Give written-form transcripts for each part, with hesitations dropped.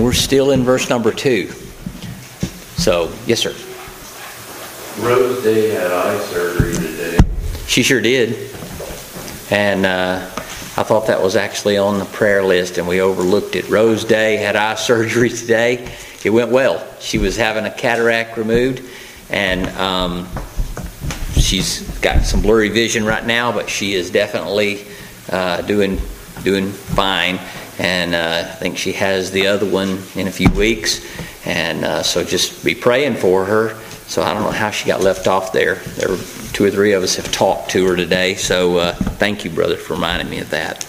we're still in verse number 2. So, yes, sir. Rose Day had eye surgery today. She sure did. And I thought that was actually on the prayer list, and we overlooked it. Rose Day had eye surgery today. It went well. She was having a cataract removed, and she's got some blurry vision right now, but she is definitely doing fine. And I think she has the other one in a few weeks. And so just be praying for her. So I don't know how she got left off there. There were 2 or 3 of us have talked to her today. So thank you, brother, for reminding me of that.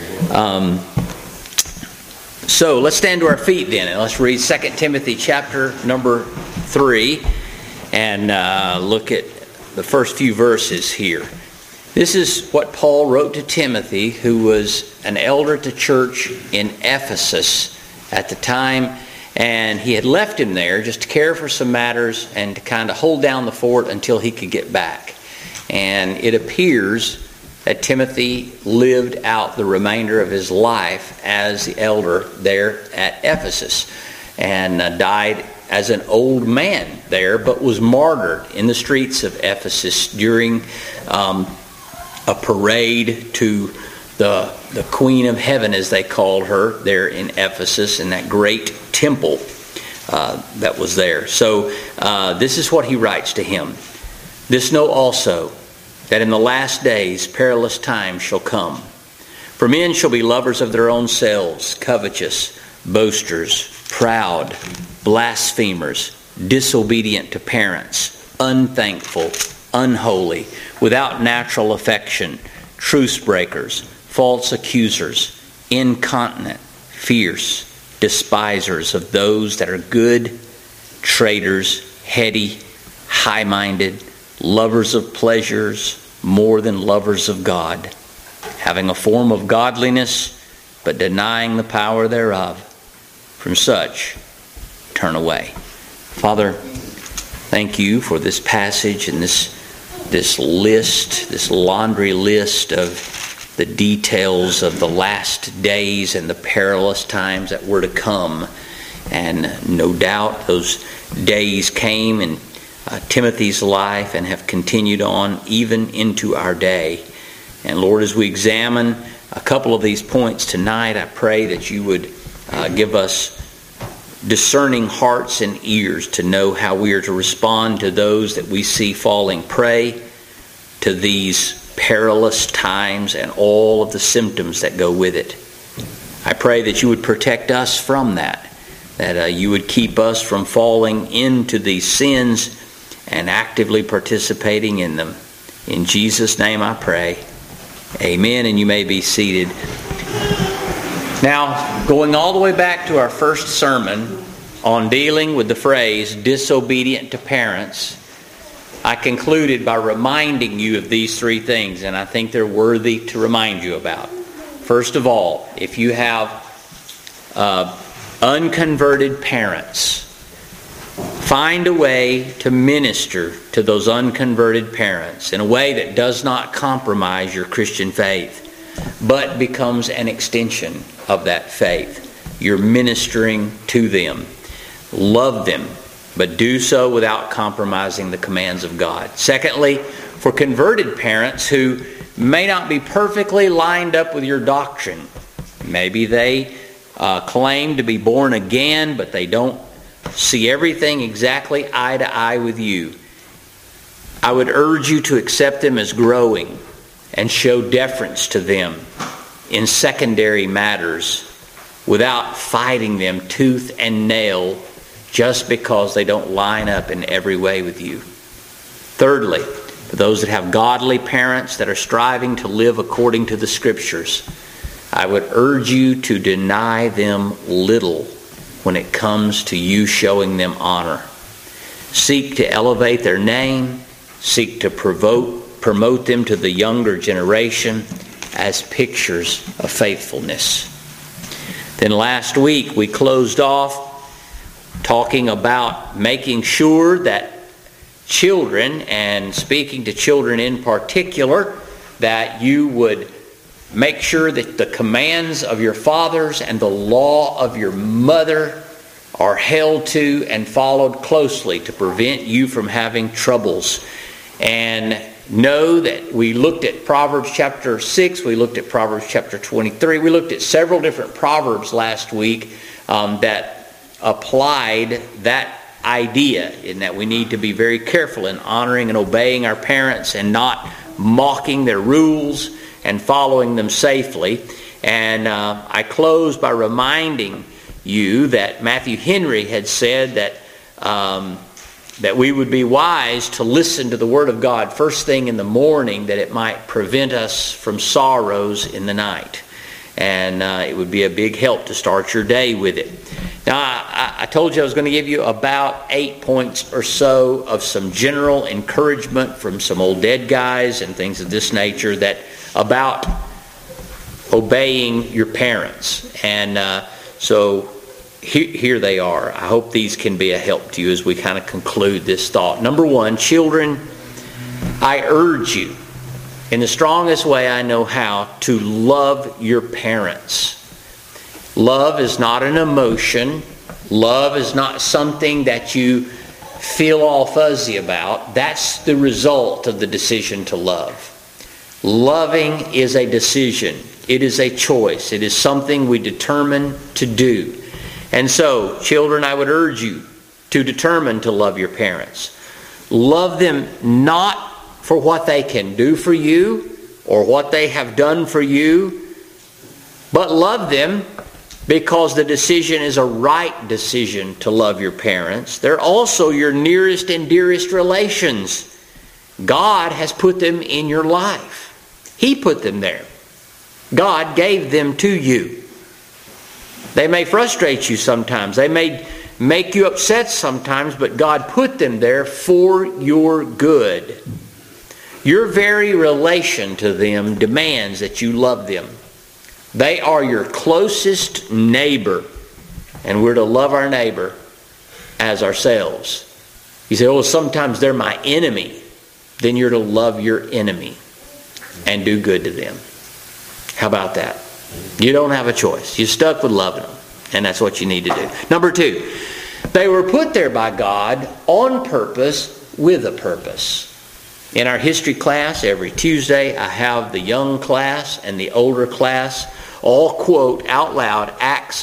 So let's stand to our feet then, and let's read 2 Timothy chapter number 3 and look at the first few verses here. This is what Paul wrote to Timothy, who was an elder at the church in Ephesus at the time, and he had left him there just to care for some matters and to kind of hold down the fort until he could get back. And it appears that Timothy lived out the remainder of his life as the elder there at Ephesus, and died as an old man there, but was martyred in the streets of Ephesus during a parade to the Queen of Heaven, as they called her, there in Ephesus, in that great temple that was there. So this is what he writes to him. This know also, that in the last days perilous times shall come. For men shall be lovers of their own selves, covetous, boasters, proud, blasphemers, disobedient to parents, unthankful, unholy, without natural affection, truce breakers, false accusers, incontinent, fierce, despisers of those that are good, traitors, heady, high-minded, lovers of pleasures more than lovers of God, having a form of godliness, but denying the power thereof. From such, turn away. Father, thank you for this passage and this list, this laundry list of the details of the last days and the perilous times that were to come. And no doubt those days came in Timothy's life and have continued on even into our day. And Lord, as we examine a couple of these points tonight, I pray that you would give us discerning hearts and ears to know how we are to respond to those that we see falling prey to these perilous times and all of the symptoms that go with it. I pray that you would protect us from that you would keep us from falling into these sins and actively participating in them. In Jesus' name I pray. Amen, and you may be seated. Now, going all the way back to our first sermon on dealing with the phrase disobedient to parents, I concluded by reminding you of these 3 things, and I think they're worthy to remind you about. First of all, if you have unconverted parents, find a way to minister to those unconverted parents in a way that does not compromise your Christian faith, but becomes an extension of that faith. You're ministering to them. Love them, but do so without compromising the commands of God. Secondly, for converted parents who may not be perfectly lined up with your doctrine, maybe they claim to be born again, but they don't see everything exactly eye to eye with you, I would urge you to accept them as growing and show deference to them in secondary matters without fighting them tooth and nail just because they don't line up in every way with you. Thirdly, for those that have godly parents that are striving to live according to the Scriptures, I would urge you to deny them little when it comes to you showing them honor. Seek to elevate their name. Seek to promote them to the younger generation as pictures of faithfulness. Then last week we closed off talking about making sure that children, and speaking to children in particular, that you would make sure that the commands of your fathers and the law of your mother are held to and followed closely to prevent you from having troubles. And know that we looked at Proverbs chapter 6, we looked at Proverbs chapter 23, we looked at several different Proverbs last week that applied that idea, in that we need to be very careful in honoring and obeying our parents and not mocking their rules and following them safely. And I close by reminding you that Matthew Henry had said that we would be wise to listen to the Word of God first thing in the morning, that it might prevent us from sorrows in the night. And it would be a big help to start your day with it. Now, I told you I was going to give you about 8 points or so of some general encouragement from some old dead guys and things of this nature that about obeying your parents. And so here they are. I hope these can be a help to you as we kind of conclude this thought. Number one, children, I urge you in the strongest way I know how to love your parents. Love is not an emotion. Love is not something that you feel all fuzzy about. That's the result of the decision to love. Loving is a decision. It is a choice. It is something we determine to do. And so, children, I would urge you to determine to love your parents. Love them not for what they can do for you or what they have done for you, but love them because the decision is a right decision to love your parents. They're also your nearest and dearest relations. God has put them in your life. He put them there. God gave them to you. They may frustrate you sometimes. They may make you upset sometimes, but God put them there for your good. Your very relation to them demands that you love them. They are your closest neighbor, and we're to love our neighbor as ourselves. You say, oh, sometimes they're my enemy. Then you're to love your enemy and do good to them. How about that? You don't have a choice. You're stuck with loving them, and that's what you need to do. Number two, they were put there by God on purpose with a purpose. In our history class, every Tuesday, I have the young class and the older class all quote out loud Acts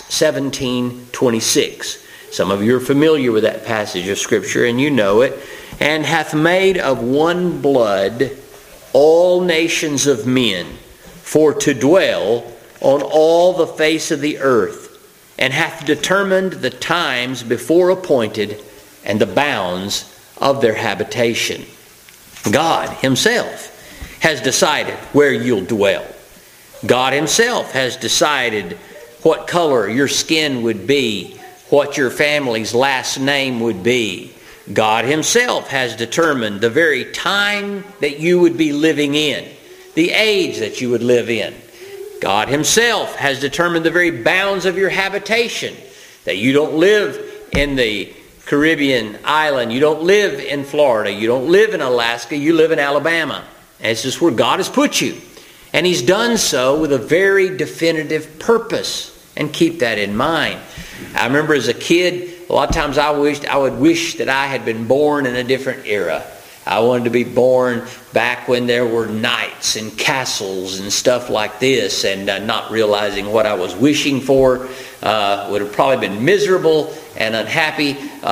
17:26. Some of you are familiar with that passage of Scripture, and you know it. And hath made of one blood all nations of men, for to dwell on all the face of the earth, and hath determined the times before appointed and the bounds of their habitation. God Himself has decided where you'll dwell. God Himself has decided what color your skin would be, what your family's last name would be. God Himself has determined the very time that you would be living in, the age that you would live in. God Himself has determined the very bounds of your habitation, that you don't live in the Caribbean island, you don't live in Florida, you don't live in Alaska, you live in Alabama. And it's just where God has put you. And He's done so with a very definitive purpose. And keep that in mind. I remember as a kid, a lot of times I would wish that I had been born in a different era. I wanted to be born back when there were knights and castles and stuff like this, and not realizing what I was wishing for. Would have probably been miserable and unhappy,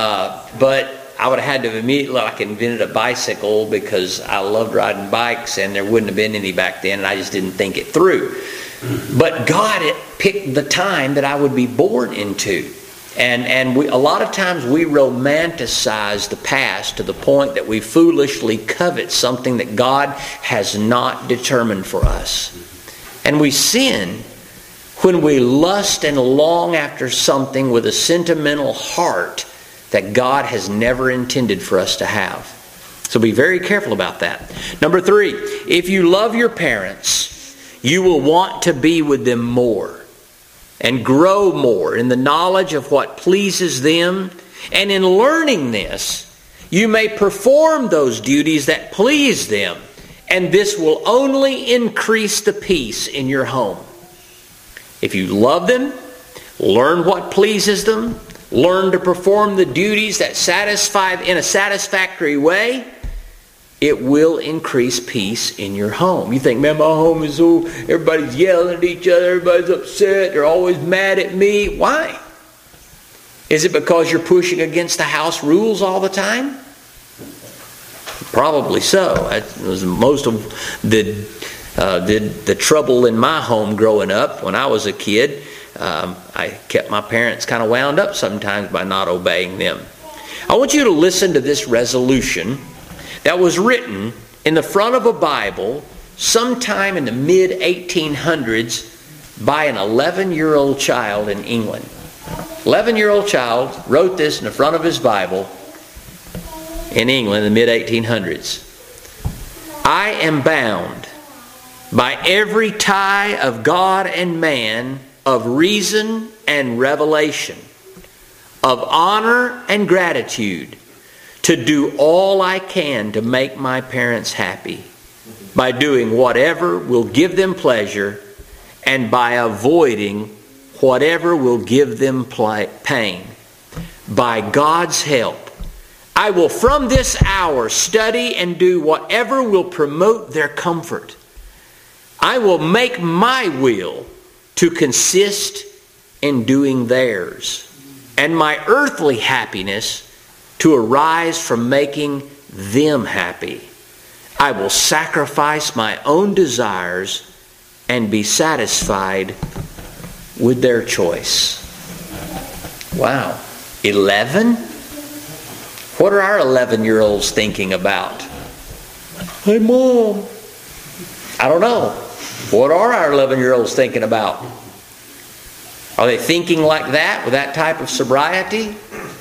but I would have had to have immediately invented a bicycle because I loved riding bikes, and there wouldn't have been any back then, and I just didn't think it through. But God had picked the time that I would be born into. And a lot of times we romanticize the past to the point that we foolishly covet something that God has not determined for us. And we sin when we lust and long after something with a sentimental heart that God has never intended for us to have. So be very careful about that. Number three, if you love your parents, you will want to be with them more and grow more in the knowledge of what pleases them. And in learning this, you may perform those duties that please them. And this will only increase the peace in your home. If you love them, learn what pleases them, learn to perform the duties that satisfy in a satisfactory way, it will increase peace in your home. You think, man, my home is so, everybody's yelling at each other, everybody's upset, they're always mad at me. Why? Is it because you're pushing against the house rules all the time? Probably so. That was most of the trouble in my home growing up. When I was a kid, I kept my parents kind of wound up sometimes by not obeying them. I want you to listen to this resolution that was written in the front of a Bible sometime in the mid-1800s by an 11-year-old child in England. 11-year-old child wrote this in the front of his Bible in England in the mid-1800s. I am bound by every tie of God and man, of reason and revelation, of honor and gratitude, to do all I can to make my parents happy, by doing whatever will give them pleasure and by avoiding whatever will give them pain. By God's help, I will from this hour study and do whatever will promote their comfort. I will make my will to consist in doing theirs, and my earthly happiness to arise from making them happy. I will sacrifice my own desires and be satisfied with their choice. Wow. 11? What are our 11-year-olds thinking about? Hey, Mom. I don't know. What are our 11-year-olds thinking about? Are they thinking like that with that type of sobriety?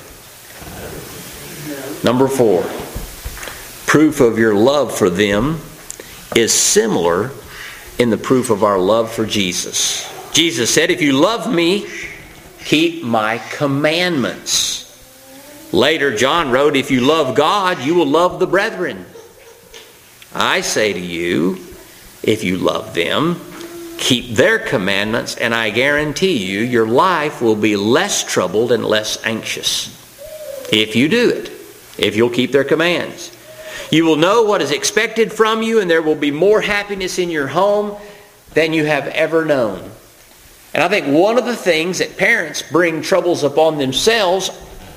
Number 4. Proof of your love for them is similar in the proof of our love for Jesus. Jesus said, if you love me, keep my commandments. Later, John wrote, if you love God, you will love the brethren. I say to you, if you love them, keep their commandments, and I guarantee you, your life will be less troubled and less anxious. If you do it, if you'll keep their commands. You will know what is expected from you, and there will be more happiness in your home than you have ever known. And I think one of the things that parents bring troubles upon themselves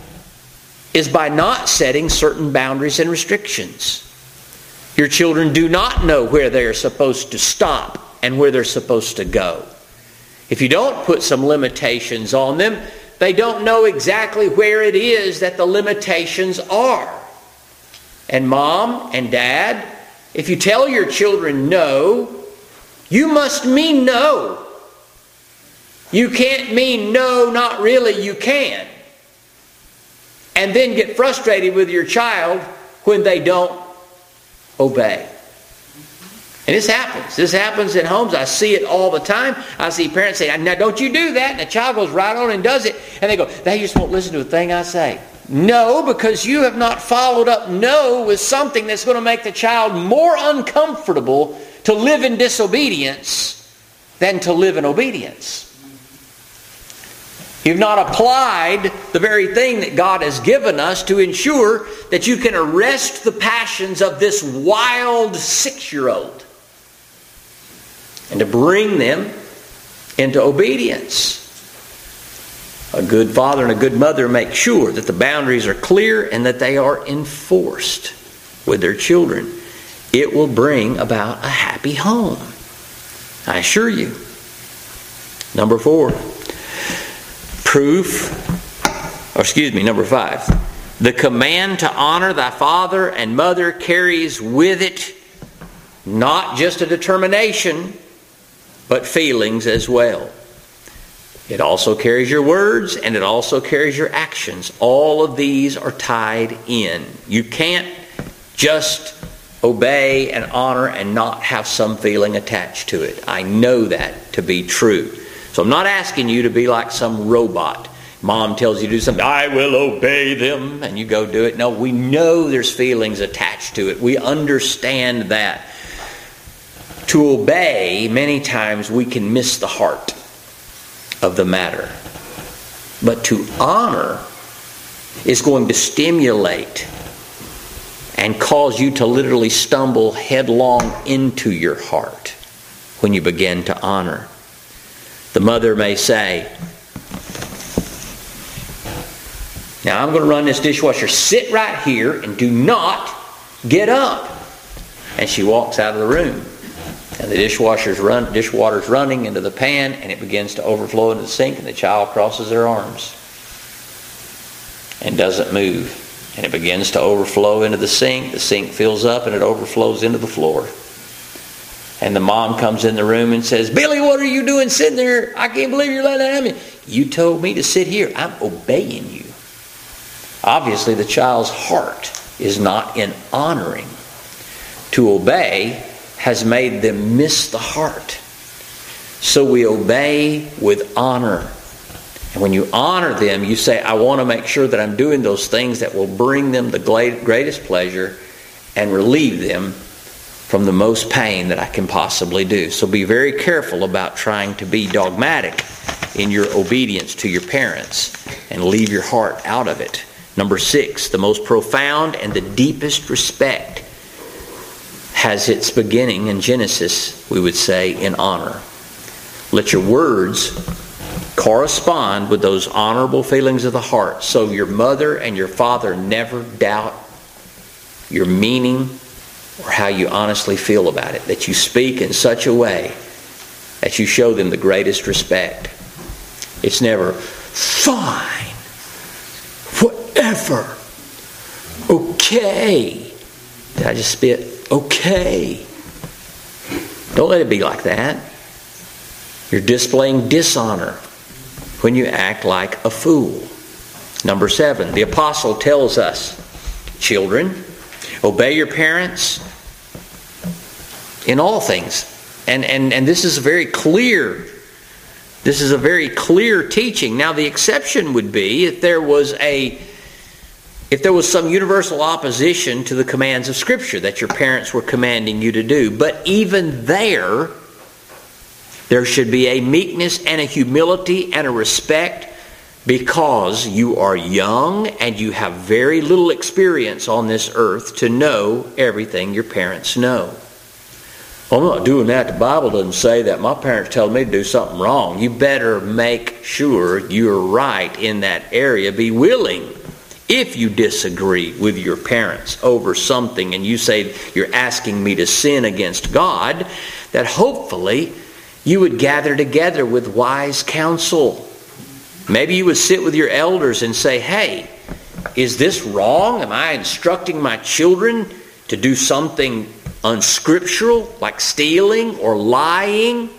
is by not setting certain boundaries and restrictions. Your children do not know where they are supposed to stop and where they're supposed to go. If you don't put some limitations on them, they don't know exactly where it is that the limitations are. And mom and dad, if you tell your children no, you must mean no. You can't mean no, not really, you can. And then get frustrated with your child when they don't obey. And this happens. This happens in homes. I see it all the time. I see parents say, now don't you do that. And the child goes right on and does it. And they go, they just won't listen to a thing I say. No, because you have not followed up no with something that's going to make the child more uncomfortable to live in disobedience than to live in obedience. You've not applied the very thing that God has given us to ensure that you can arrest the passions of this wild 6-year-old and to bring them into obedience. A good father and a good mother make sure that the boundaries are clear and that they are enforced with their children. It will bring about a happy home, I assure you. Number 5. The command to honor thy father and mother carries with it not just a determination, but feelings as well. It also carries your words and it also carries your actions. All of these are tied in. You can't just obey and honor and not have some feeling attached to it. I know that to be true. So I'm not asking you to be like some robot. Mom tells you to do something, I will obey them, and you go do it. No, we know there's feelings attached to it. We understand that. To obey, many times we can miss the heart of the matter. But to honor is going to stimulate and cause you to literally stumble headlong into your heart when you begin to honor. The mother may say, now I'm going to run this dishwasher. Sit right here and do not get up. And she walks out of the room. And the dishwater's running into the pan, and it begins to overflow into the sink, and the child crosses their arms and doesn't move. And it begins to overflow into the sink fills up, and it overflows into the floor. And the mom comes in the room and says, Billy, what are you doing sitting there? I can't believe you're letting that happen. You told me to sit here. I'm obeying you. Obviously, the child's heart is not in honoring. To obey has made them miss the heart. So we obey with honor. And when you honor them, you say, I want to make sure that I'm doing those things that will bring them the greatest pleasure and relieve them from the most pain that I can possibly do. So be very careful about trying to be dogmatic in your obedience to your parents and leave your heart out of it. Number 6, the most profound and the deepest respect has its beginning in Genesis, we would say, in honor. Let your words correspond with those honorable feelings of the heart, so your mother and your father never doubt your meaning or how you honestly feel about it. That you speak in such a way that you show them the greatest respect. It's never, fine, whatever, okay. Did I just spit? Okay. Don't let it be like that. You're displaying dishonor when you act like a fool. Number 7, the apostle tells us, children, obey your parents in all things. And this is a very clear teaching. Now the exception would be if there was some universal opposition to the commands of Scripture that your parents were commanding you to do. But even there should be a meekness and a humility and a respect, because you are young and you have very little experience on this earth to know everything your parents know. I'm not doing that. The Bible doesn't say that. My parents tell me to do something wrong. You better make sure you're right in that area. Be willing, if you disagree with your parents over something and you say you're asking me to sin against God, that hopefully you would gather together with wise counsel. Maybe you would sit with your elders and say, hey, is this wrong? Am I instructing my children to do something unscriptural, like stealing or lying?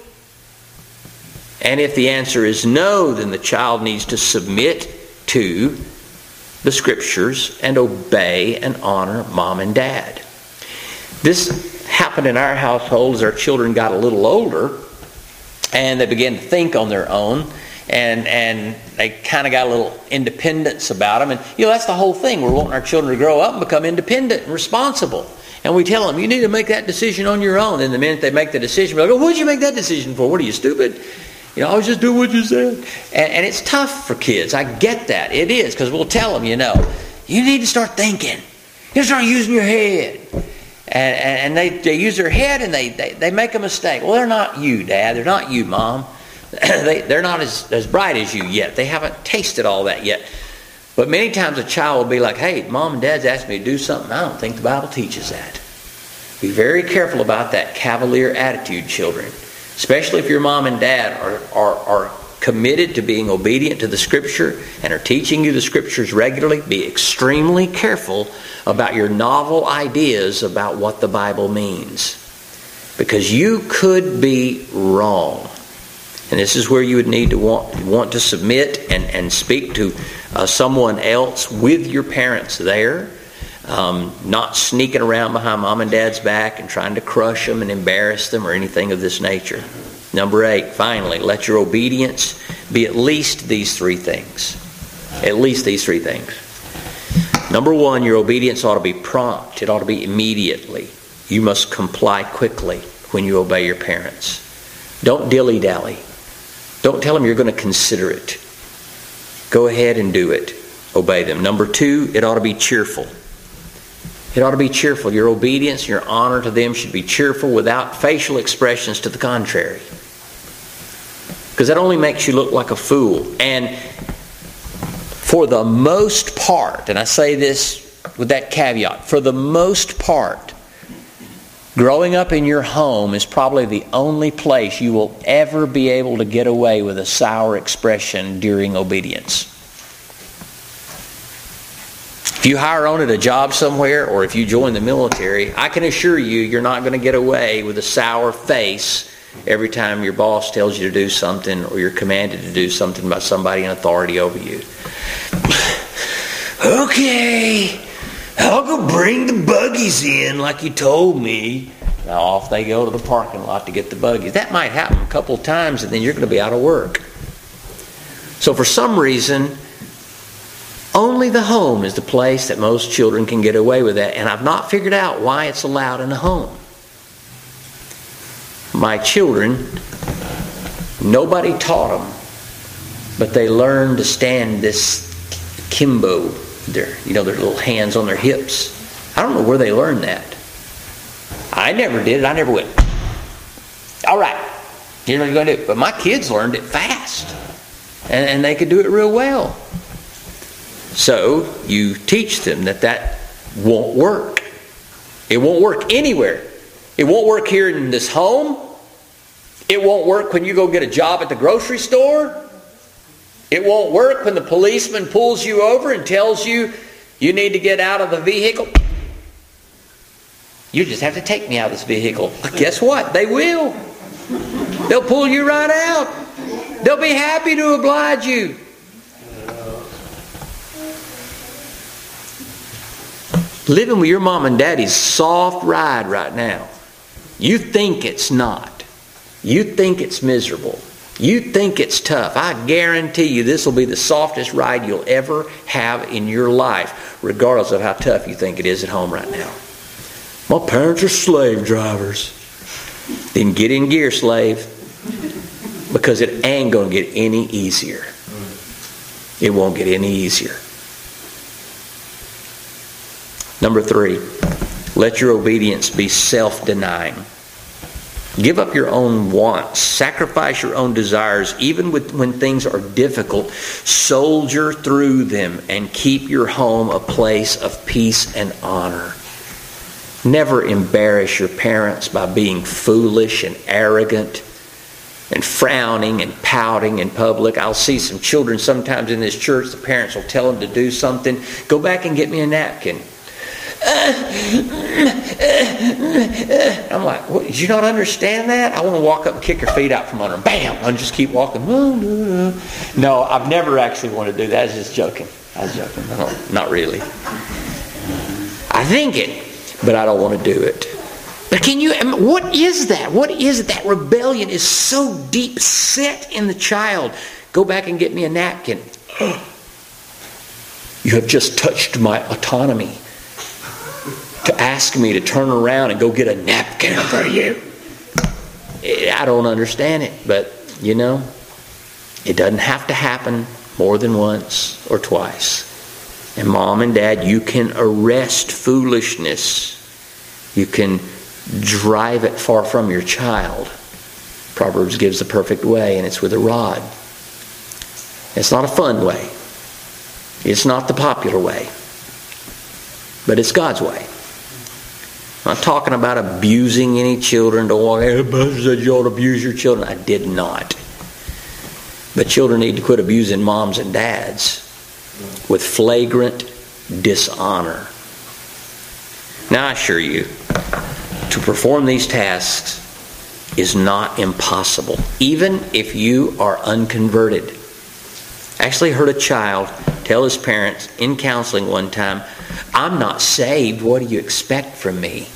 And if the answer is no, then the child needs to submit to the Scriptures and obey and honor mom and dad. This happened in our household as our children got a little older and they began to think on their own, and they kind of got a little independence about them. And that's the whole thing. We're wanting our children to grow up and become independent and responsible. And we tell them, you need to make that decision on your own. And the minute they make the decision, we're like, oh, what did you make that decision for? What are you, stupid? I was just doing what you said. And it's tough for kids. I get that. It is, because we'll tell them, you need to start thinking. You start using your head. And they use their head and they make a mistake. Well, they're not you, Dad. They're not you, Mom. They're not as bright as you yet. They haven't tasted all that yet. But many times a child will be like, hey, Mom and Dad's asked me to do something. I don't think the Bible teaches that. Be very careful about that cavalier attitude, children. Especially if your mom and dad are committed to being obedient to the Scripture and are teaching you the Scriptures regularly. Be extremely careful about your novel ideas about what the Bible means, because you could be wrong. And this is where you would need to want to submit and speak to someone else with your parents there, not sneaking around behind mom and dad's back and trying to crush them and embarrass them or anything of this nature. Number 8, finally, let your obedience be at least these 3 things. At least these 3 things. Number 1, your obedience ought to be prompt. It ought to be immediately. You must comply quickly when you obey your parents. Don't dilly-dally. Don't tell them you're going to consider it. go ahead and do it. Obey them. Number 2, it ought to be cheerful. It ought to be cheerful. Your obedience, your honor to them should be cheerful without facial expressions to the contrary. Because that only makes you look like a fool. And for the most part, and I say this with that caveat, for the most part, growing up in your home is probably the only place you will ever be able to get away with a sour expression during obedience. If you hire on at a job somewhere, or if you join the military, I can assure you, you're not going to get away with a sour face every time your boss tells you to do something, or you're commanded to do something by somebody in authority over you. Okay, I'll go bring the buggies in like you told me. Now off they go to the parking lot to get the buggies. That might happen a couple of times, and then you're going to be out of work. So for some reason, only the home is the place that most children can get away with that. And I've not figured out why it's allowed in the home. My children, nobody taught them, but they learned to stand this kimbo, their little hands on their hips. I don't know where they learned that. I never did it. I never went, all right, here's what you're going to do. But my kids learned it fast. And they could do it real well. So you teach them that won't work. It won't work anywhere. It won't work here in this home. It won't work when you go get a job at the grocery store. It won't work when the policeman pulls you over and tells you you need to get out of the vehicle. You just have to take me out of this vehicle. Guess what? They will. They'll pull you right out. They'll be happy to oblige you. Living with your mom and daddy's soft ride right now. You think it's not. You think it's miserable. You think it's tough. I guarantee you this will be the softest ride you'll ever have in your life, regardless of how tough you think it is at home right now. My parents are slave drivers. Then get in gear, slave. Because it ain't going to get any easier. It won't get any easier. Number 3, let your obedience be self-denying. Give up your own wants. Sacrifice your own desires, even when things are difficult. Soldier through them and keep your home a place of peace and honor. Never embarrass your parents by being foolish and arrogant and frowning and pouting in public. I'll see some children sometimes in this church, the parents will tell them to do something. Go back and get me a napkin. I'm like, what, did you not understand that? I want to walk up and kick her feet out from under them. Bam! And just keep walking. No, I've never actually wanted to do that. I was just joking. No, not really. I think it, but I don't want to do it. But what is that? What is it? That rebellion is so deep set in the child. Go back and get me a napkin. You have just touched my autonomy to ask me to turn around and go get a napkin for you. I don't understand it, but it doesn't have to happen more than once or twice. And mom and dad, you can arrest foolishness. You can drive it far from your child. Proverbs gives the perfect way, and it's with a rod. It's not a fun way. It's not the popular way. But it's God's way. I'm not talking about abusing any children. Don't walk, hey, Pastor said you ought to abuse your children. I did not. But children need to quit abusing moms and dads with flagrant dishonor. Now I assure you, to perform these tasks is not impossible, even if you are unconverted. I actually heard a child tell his parents in counseling one time, I'm not saved, what do you expect from me?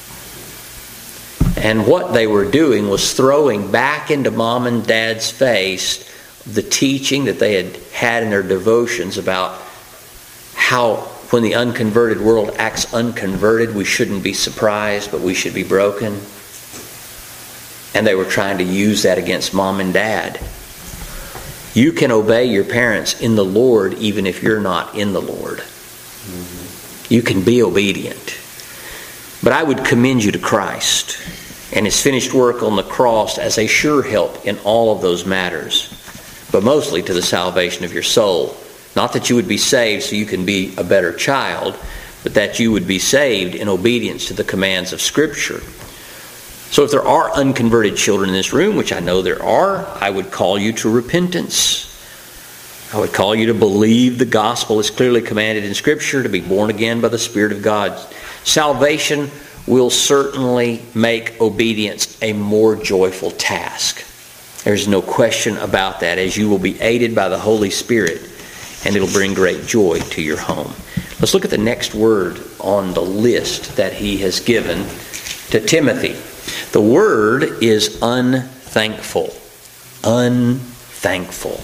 And what they were doing was throwing back into mom and dad's face the teaching that they had in their devotions about how when the unconverted world acts unconverted, we shouldn't be surprised, but we should be broken. And they were trying to use that against mom and dad. You can obey your parents in the Lord even if you're not in the Lord. You can be obedient. But I would commend you to Christ and His finished work on the cross as a sure help in all of those matters, but mostly to the salvation of your soul. Not that you would be saved so you can be a better child, but that you would be saved in obedience to the commands of Scripture. So if there are unconverted children in this room, which I know there are, I would call you to repentance. I would call you to believe the gospel is clearly commanded in Scripture, to be born again by the Spirit of God. Salvation will certainly make obedience a more joyful task. There's no question about that, as you will be aided by the Holy Spirit, and it'll bring great joy to your home. Let's look at the next word on the list that he has given to Timothy. The word is unthankful. Unthankful.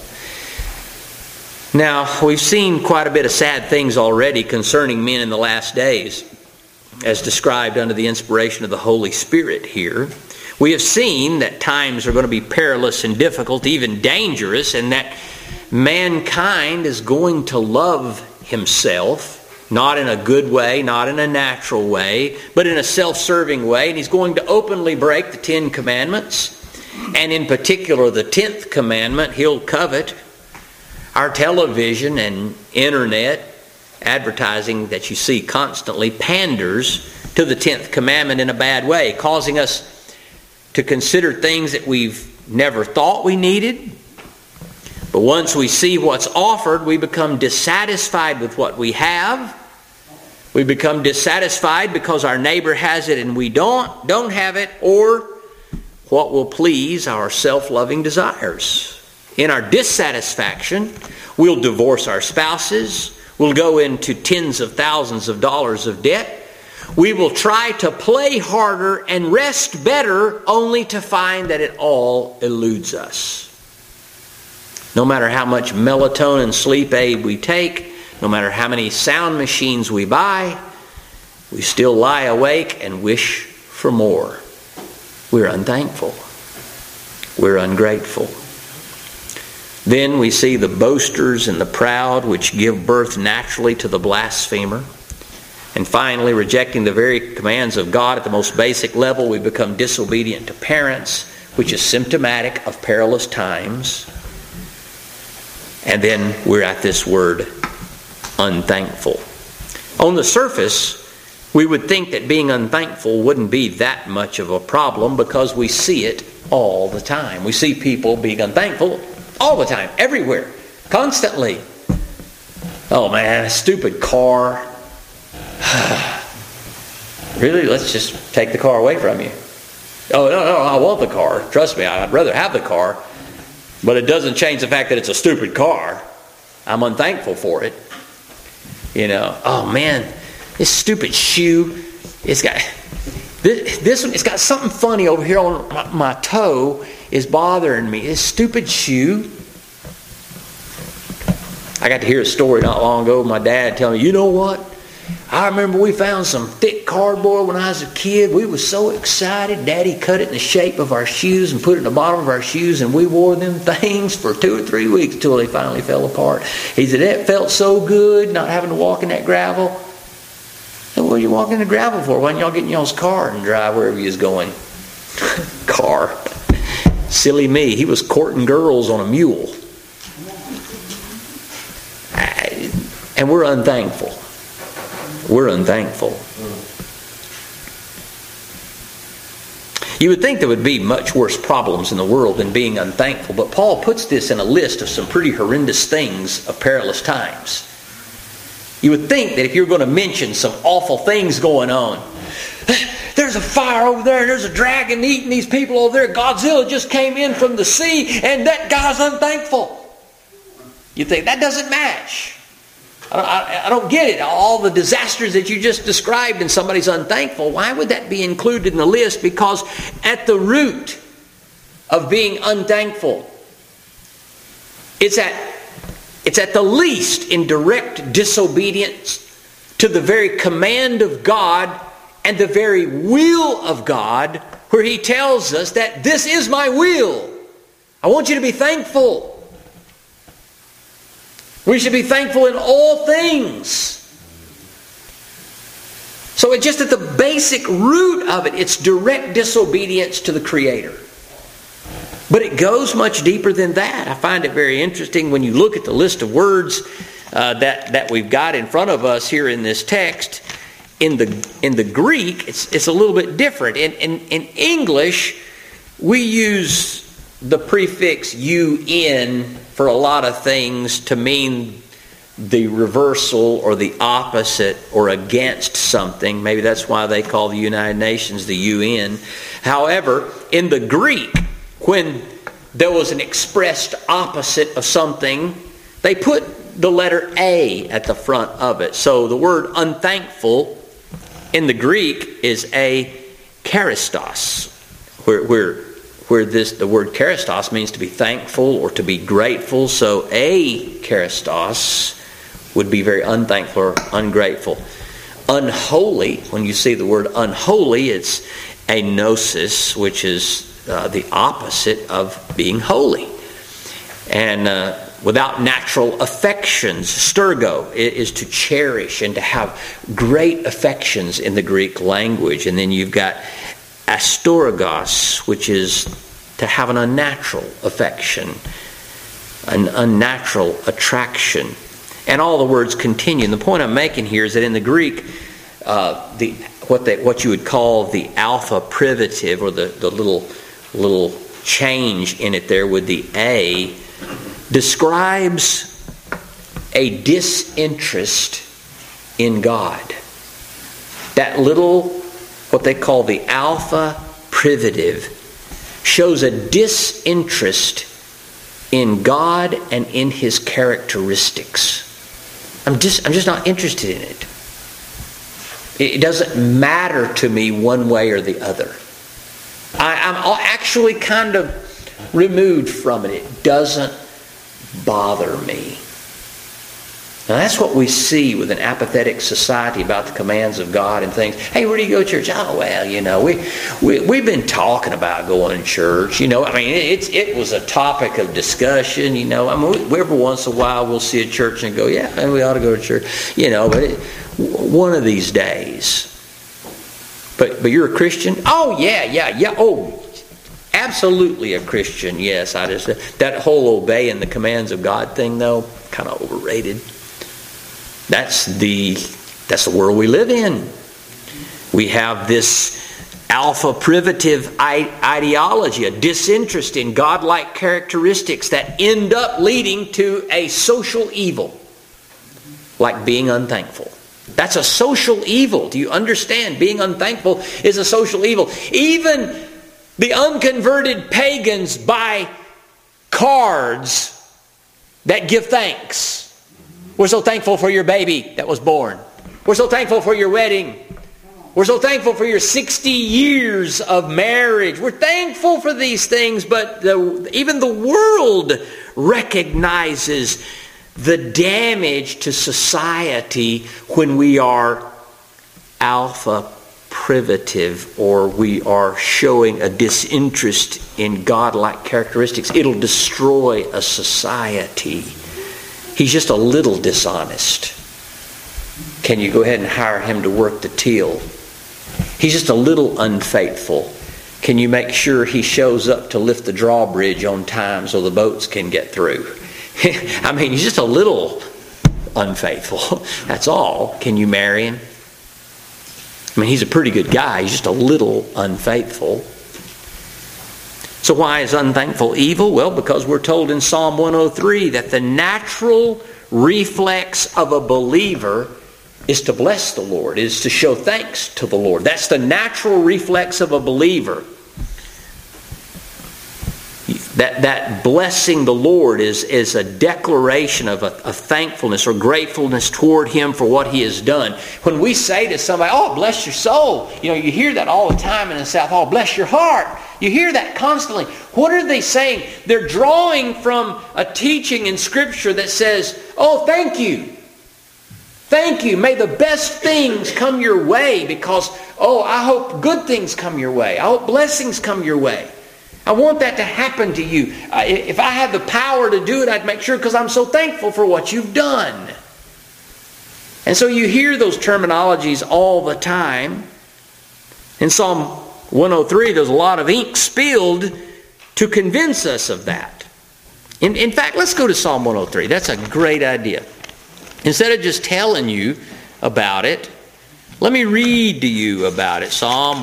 Now, we've seen quite a bit of sad things already concerning men in the last days, as described under the inspiration of the Holy Spirit here. We have seen that times are going to be perilous and difficult, even dangerous, and that mankind is going to love himself, not in a good way, not in a natural way, but in a self-serving way. And he's going to openly break the 10 Commandments. And in particular, the 10th commandment, he'll covet. Our television and internet advertising that you see constantly panders to the 10th commandment in a bad way, causing us to consider things that we've never thought we needed. But once we see what's offered, we become dissatisfied with what we have. We become dissatisfied because our neighbor has it and we don't have it, or what will please our self-loving desires. In our dissatisfaction, we'll divorce our spouses. We'll go into tens of thousands of dollars of debt. We will try to play harder and rest better, only to find that it all eludes us. No matter how much melatonin sleep aid we take, no matter how many sound machines we buy, we still lie awake and wish for more. We're unthankful. We're ungrateful. Then we see the boasters and the proud, which give birth naturally to the blasphemer. And finally, rejecting the very commands of God at the most basic level, we become disobedient to parents, which is symptomatic of perilous times. And then we're at this word, unthankful. On the surface, we would think that being unthankful wouldn't be that much of a problem because we see it all the time. We see people being unthankful all the time, everywhere, constantly. Oh man, a stupid car. Really? Let's just take the car away from you. Oh, no, I want the car. Trust me, I'd rather have the car. But it doesn't change the fact that it's a stupid car. I'm unthankful for it. You know, oh man, this stupid shoe, it's got this one, it's got something funny over here on my toe is bothering me. This stupid shoe. I got to hear a story not long ago. My dad telling me, you know what? I remember we found some thick cardboard when I was a kid. We were so excited. Daddy cut it in the shape of our shoes and put it in the bottom of our shoes, and we wore them things for 2 or 3 weeks until they finally fell apart. He said, it felt so good not having to walk in that gravel. And what are you walking in the gravel for? Why don't y'all get in y'all's car and drive wherever you was going? Car. Silly me. He was courting girls on a mule. And we're unthankful. We're unthankful. You would think there would be much worse problems in the world than being unthankful, but Paul puts this in a list of some pretty horrendous things of perilous times. You would think that if you're going to mention some awful things going on, there's a fire over there, there's a dragon eating these people over there, Godzilla just came in from the sea, and that guy's unthankful. You think, that doesn't match. I don't get it. All the disasters that you just described and somebody's unthankful, why would that be included in the list? Because at the root of being unthankful, it's at the least in direct disobedience to the very command of God and the very will of God, where He tells us that this is my will. I want you to be thankful. We should be thankful in all things. So it's just at the basic root of it, it's direct disobedience to the Creator. But it goes much deeper than that. I find it very interesting when you look at the list of words that we've got in front of us here in this text. In the Greek, it's a little bit different. In English, we use the prefix un for a lot of things to mean the reversal or the opposite or against something. Maybe that's why they call the United Nations the UN. However, in the Greek, when there was an expressed opposite of something, they put the letter A at the front of it. So the word unthankful in the Greek is a charistos, where the word charistos means to be thankful or to be grateful. So a charistos would be very unthankful or ungrateful. Unholy, when you see the word unholy, it's a gnosis, which is the opposite of being holy. And without natural affections, stergo is to cherish and to have great affections in the Greek language. And then you've got astorgos, which is to have an unnatural affection, an unnatural attraction. And all the words continue. And the point I'm making here is that in the Greek, what you would call the alpha privative, or the little change in it there with the A, describes a disinterest in God. That little, what they call the alpha privative, shows a disinterest in God and in His characteristics. I'm just not interested in it. It doesn't matter to me one way or the other. I'm actually kind of removed from it. It doesn't bother me. Now that's what we see with an apathetic society about the commands of God and things. Hey, where do you go to church? Oh, well, we've been talking about going to church. It was a topic of discussion. Every once in a while we'll see a church and go, yeah, we ought to go to church. But one of these days. But you're a Christian? Oh, yeah. Oh, absolutely a Christian. Yes, that whole obeying the commands of God thing, though, kind of overrated. That's the world we live in. We have this alpha privative ideology, a disinterest in godlike characteristics that end up leading to a social evil, like being unthankful. That's a social evil. Do you understand? Being unthankful is a social evil. Even the unconverted pagans buy cards that give thanks. We're so thankful for your baby that was born. We're so thankful for your wedding. We're so thankful for your 60 years of marriage. We're thankful for these things, but even the world recognizes the damage to society when we are alpha privative, or we are showing a disinterest in godlike characteristics. It'll destroy a society. He's just a little dishonest. Can you go ahead and hire him to work the till? He's just a little unfaithful. Can you make sure he shows up to lift the drawbridge on time so the boats can get through? He's just a little unfaithful. That's all. Can you marry him? He's a pretty good guy. He's just a little unfaithful. So why is unthankful evil? Well, because we're told in Psalm 103 that the natural reflex of a believer is to bless the Lord, is to show thanks to the Lord. That's the natural reflex of a believer. That blessing the Lord is a declaration of thankfulness or gratefulness toward Him for what He has done. When we say to somebody, oh, bless your soul, you hear that all the time in the South, oh, bless your heart. You hear that constantly. What are they saying? They're drawing from a teaching in Scripture that says, oh, thank you. Thank you. May the best things come your way because, I hope good things come your way. I hope blessings come your way. I want that to happen to you. If I had the power to do it, I'd make sure, because I'm so thankful for what you've done. And so you hear those terminologies all the time. In Psalm 103, there's a lot of ink spilled to convince us of that. In fact, let's go to Psalm 103. That's a great idea. Instead of just telling you about it, let me read to you about it. Psalm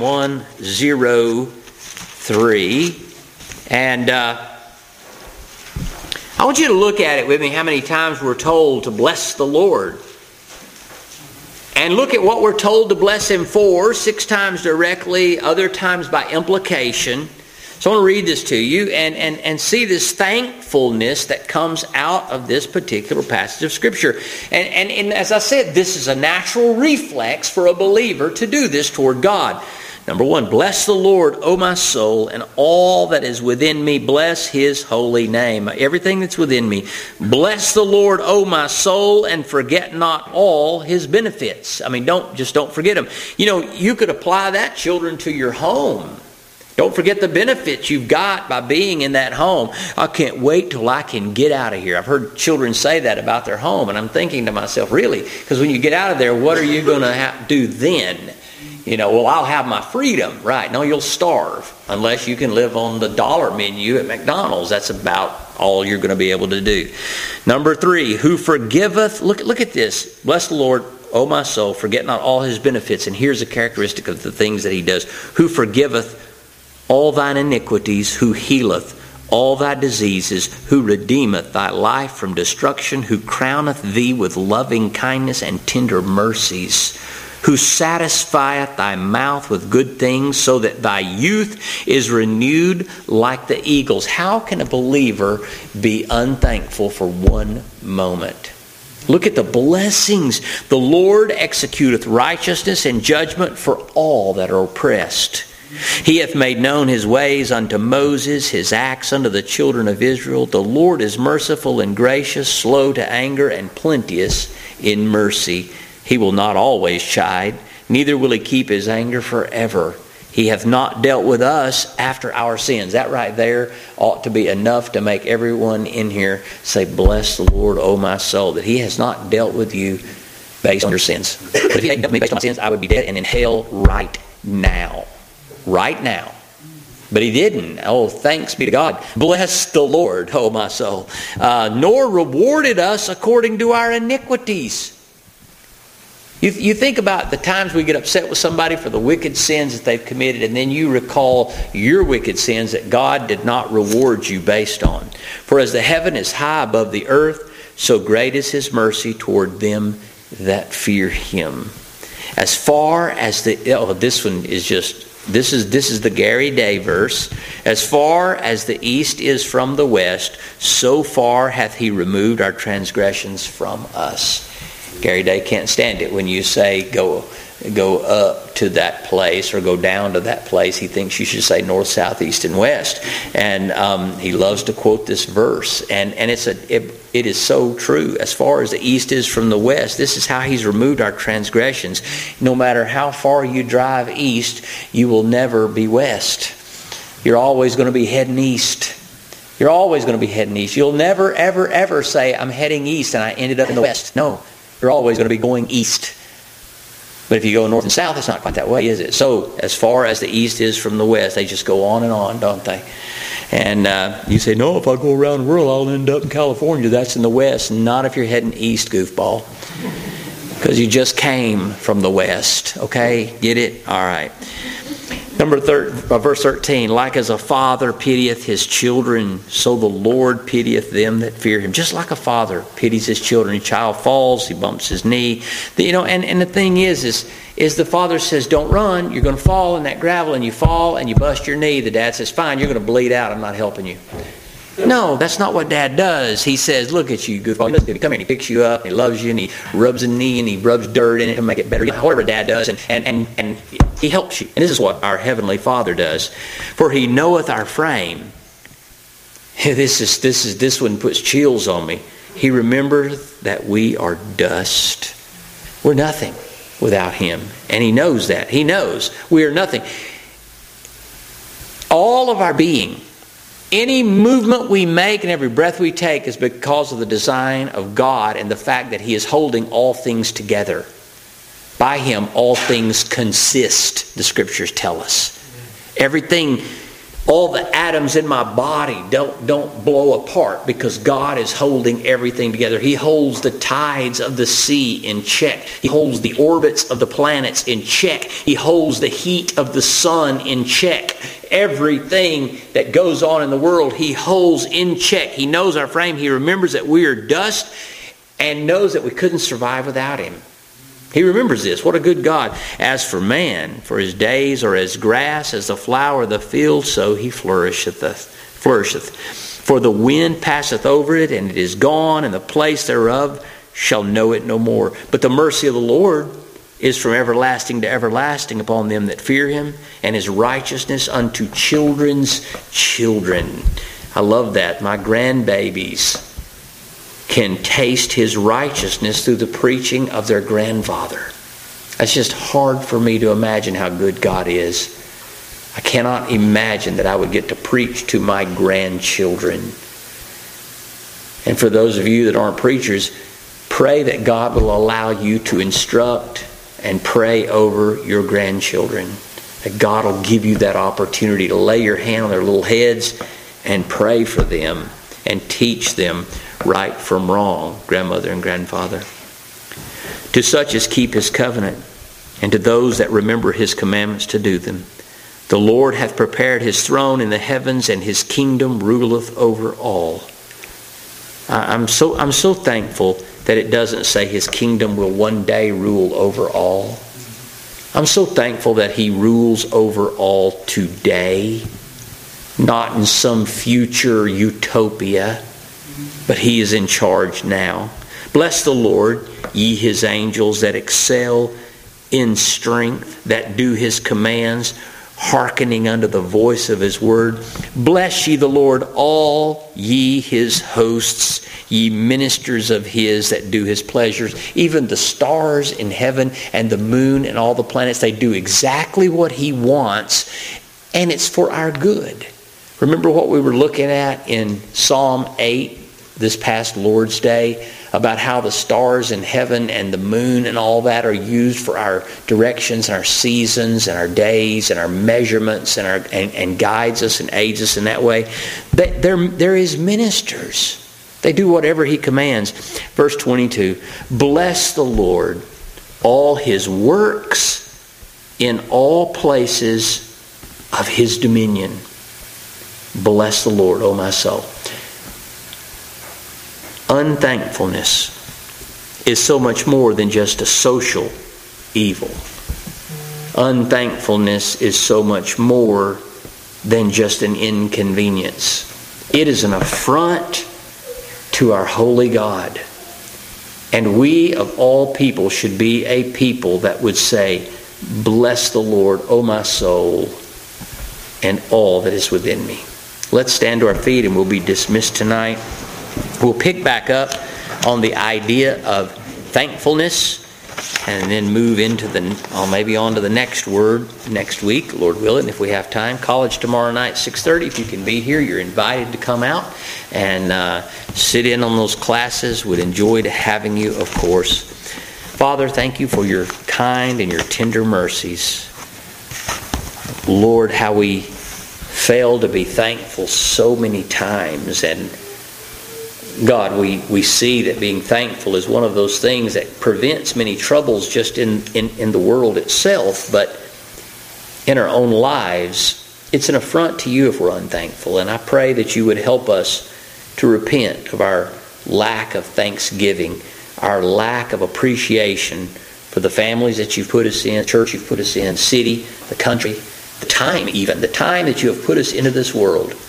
103. And I want you to look at it with me, how many times we're told to bless the Lord. And look at what we're told to bless Him for, 6 times directly, other times by implication. So I want to read this to you and see this thankfulness that comes out of this particular passage of Scripture. And as I said, this is a natural reflex for a believer to do this toward God. Number 1, bless the Lord, O my soul, and all that is within me, bless His holy name. Everything that's within me. Bless the Lord, O my soul, and forget not all His benefits. I mean, don't forget them. You know, you could apply that, children, to your home. Don't forget the benefits you've got by being in that home. I can't wait till I can get out of here. I've heard children say that about their home, and I'm thinking to myself, really? Because when you get out of there, what are you going to do then? You know, well, I'll have my freedom. Right. No, you'll starve unless you can live on the dollar menu at McDonald's. That's about all you're going to be able to do. Number 3, who forgiveth. Look at this. Bless the Lord, O my soul, forget not all His benefits. And here's a characteristic of the things that He does. Who forgiveth all thine iniquities, who healeth all thy diseases, who redeemeth thy life from destruction, who crowneth thee with loving kindness and tender mercies, who satisfieth thy mouth with good things, so that thy youth is renewed like the eagles. How can a believer be unthankful for one moment? Look at the blessings. The Lord executeth righteousness and judgment for all that are oppressed. He hath made known His ways unto Moses, His acts unto the children of Israel. The Lord is merciful and gracious, slow to anger, and plenteous in mercy. He will not always chide, neither will He keep His anger forever. He hath not dealt with us after our sins. That right there ought to be enough to make everyone in here say, bless the Lord, O my soul, that He has not dealt with you based on your sins. But if He hadn't dealt with me based on my sins, I would be dead and in hell right now. Right now. But He didn't. Oh, thanks be to God. Bless the Lord, O my soul. Nor rewarded us according to our iniquities. You think about the times we get upset with somebody for the wicked sins that they've committed, and then you recall your wicked sins that God did not reward you based on. For as the heaven is high above the earth, so great is His mercy toward them that fear Him. As far as this is the Gary Day verse. As far as the east is from the west, so far hath He removed our transgressions from us. Gary Day can't stand it when you say go up to that place or go down to that place. He thinks you should say north, south, east, and west. And he loves to quote this verse. And it is so true. As far as the east is from the west, this is how He's removed our transgressions. No matter how far you drive east, you will never be west. You're always going to be heading east. You're always going to be heading east. You'll never, ever, ever say, I'm heading east and I ended up in the west. No. You're always going to be going east. But if you go north and south, it's not quite that way, is it? So, as far as the east is from the west, they just go on and on, don't they? And you say, no, if I go around the world, I'll end up in California. That's in the west. Not if you're heading east, goofball. Because you just came from the west. Okay? Get it? All right. Verse 13, like as a father pitieth his children, so the Lord pitieth them that fear Him. Just like a father pities his children. A child falls, he bumps his knee. And the thing is the father says, don't run, you're going to fall in that gravel, and you fall and you bust your knee. The dad says, fine, you're going to bleed out, I'm not helping you. No, that's not what Dad does. He says, look at you, goofball. He doesn't come here and He picks you up, and He loves you, and He rubs a knee, and He rubs dirt in it to make it better. However Dad does, and He helps you. And this is what our Heavenly Father does. For He knoweth our frame. This one puts chills on me. He remembereth that we are dust. We're nothing without Him. And He knows that. He knows we are nothing. All of our being, Any movement we make and every breath we take is because of the design of God and the fact that He is holding all things together. By Him, all things consist, the Scriptures tell us. Everything, all the atoms in my body don't blow apart because God is holding everything together. He holds the tides of the sea in check. He holds the orbits of the planets in check. He holds the heat of the sun in check. Everything that goes on in the world, He holds in check. He knows our frame. He remembers that we are dust and knows that we couldn't survive without Him. He remembers this. What a good God. As for man, for his days are as grass, as the flower of the field, so he flourisheth. For the wind passeth over it, and it is gone, and the place thereof shall know it no more. But the mercy of the Lord is from everlasting to everlasting upon them that fear Him, and His righteousness unto children's children. I love that. My grandbabies can taste His righteousness through the preaching of their grandfather. It's just hard for me to imagine how good God is. I cannot imagine that I would get to preach to my grandchildren. And for those of you that aren't preachers, pray that God will allow you to instruct and pray over your grandchildren. That God will give you that opportunity to lay your hand on their little heads and pray for them and teach them right from wrong, grandmother and grandfather. To such as keep His covenant, and to those that remember His commandments to do them, the Lord hath prepared His throne in the heavens, and His kingdom ruleth over all. I'm so thankful that it doesn't say His kingdom will one day rule over all. I'm so thankful that He rules over all today, not in some future utopia, but He is in charge now. Bless the Lord, ye His angels that excel in strength, that do His commands, hearkening unto the voice of His word. Bless ye the Lord, all ye His hosts, ye ministers of His that do His pleasures. Even the stars in heaven and the moon and all the planets, they do exactly what He wants, and it's for our good. Remember what we were looking at in Psalm 8 this past Lord's Day, about how the stars in heaven and the moon and all that are used for our directions and our seasons and our days and our measurements and guides us and aids us in that way. There is ministers. They do whatever He commands. Verse 22, bless the Lord, all His works in all places of His dominion. Bless the Lord, O my soul. Unthankfulness is so much more than just a social evil. Unthankfulness is so much more than just an inconvenience. It is an affront to our holy God. And we of all people should be a people that would say, bless the Lord, O my soul, and all that is within me. Let's stand to our feet and we'll be dismissed tonight. We'll pick back up on the idea of thankfulness and then move into maybe on to the next word next week, Lord willing, if we have time. College tomorrow night, 6:30. If you can be here, you're invited to come out and sit in on those classes. Would enjoy having you, of course. Father, thank You for Your kind and Your tender mercies. Lord, how we fail to be thankful so many times, and God, we see that being thankful is one of those things that prevents many troubles just in the world itself, but in our own lives. It's an affront to You if we're unthankful, and I pray that You would help us to repent of our lack of thanksgiving, our lack of appreciation for the families that You've put us in, church You've put us in, city, the country, the time that You have put us into this world.